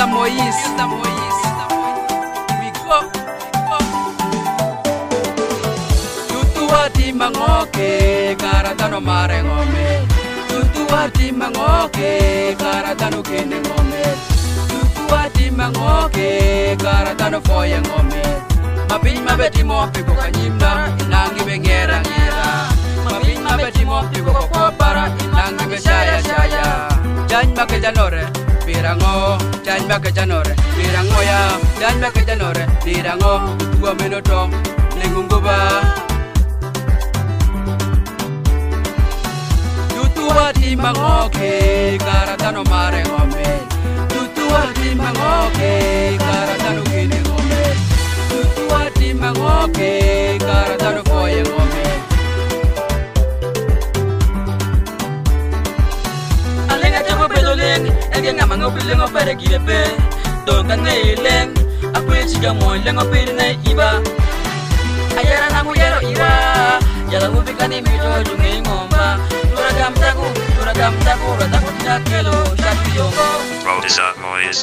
Moise. We go. Tutuati mangoke karatano mare ngome. Tutuati mangoke karatano kene ngome. Tutuati mangoke karatano foye ngome. Mapin mabeti mopi ko kanyimna inangi bengera ngera. Mapin mabeti mopi ko kopara inangi beshaya shaya. Jan make janore pirango, jan make janore pirango ya, jan make janore pirango. Dua minuto lengunguba. Tutuati mangoke karatano mare ngome. Tutuati mangoke karatano kine ngome. Tutuati mangoke karatano foye ngome. Alenga chamo pedoleng, ege ngama ngobileng opere girepe. Donka neileng, akwe chiga moileng opere na iba. Ayara na muyero iwa, yala mubika ni mito jungi ngomba. Turagam taku, rataku tina kelo, shaki yongo. Roll this up, Moise.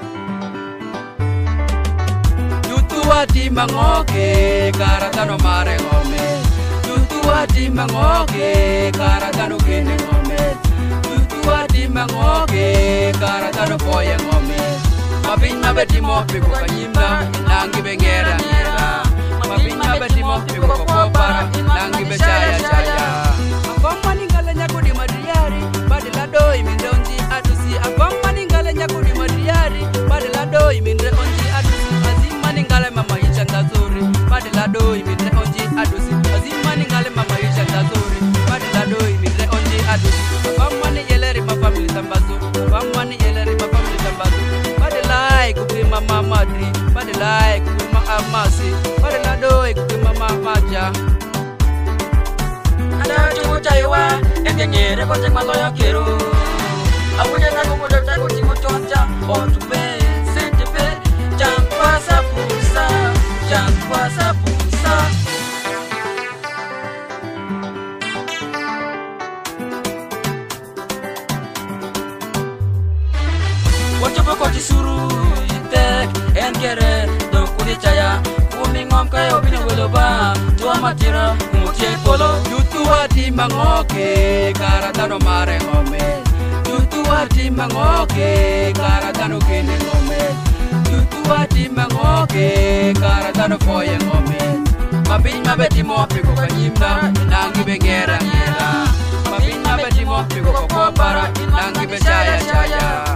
Tutuati mangoke karatano mare ngome. Tutuati mangoke karatano kene ngome. Tutuati mangoke karatano foye ngome. Mapin mabeti mopi ko kanyimna inangi bengera ngera. Mapin mabeti mopi ko kopara inangi beshaya shaya. Agomba ningale nyakudi madriari badela doi mindonji atusi. Agomba ningale nyakudi madriari badela doi mindre onji atusi. Azima ningale mama isha ndazuri badela doi mindre onji atusi. Azima ningale mama isha ndazuri badela doi mindre onji atusi. Agomba ni yeleri ma family tambazo. Agomba ni yeleri ma family tambazo. Badela kupima mama madri badela kupima amasi badela doi kupima mama maja. Ada chungu chaiwa, enge nyere kote maloyo kero. Abuja na kumuda tako timu choncha, otupe, sentepe, chankwa sapusa, chankwa sapusa. Wachopo koti suru, itek, enkere, don kuni chaya. Kumingom kayo binuweloba, tuwa matira, umutie polo. Tutuati mangoke karatano mare ngome. Tutuati mangoke karatano kene ngome. Tutuati mangoke karatano foye ngome. Mapin mabeti mopi ko kanyimna inangi bengera ngera. Mapin mabeti mopi ko kopara inangi beshaya shaya.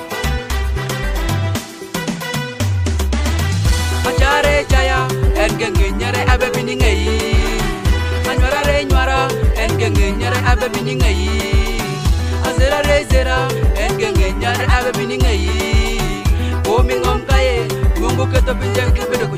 Achare chaya engenge nyere abebini ngai. Anwara re nywara engenge nyere abebini ngai. Azera re zera engenge nyere abebini ngai. Komi ngom kaye mungu keto pinje kibedo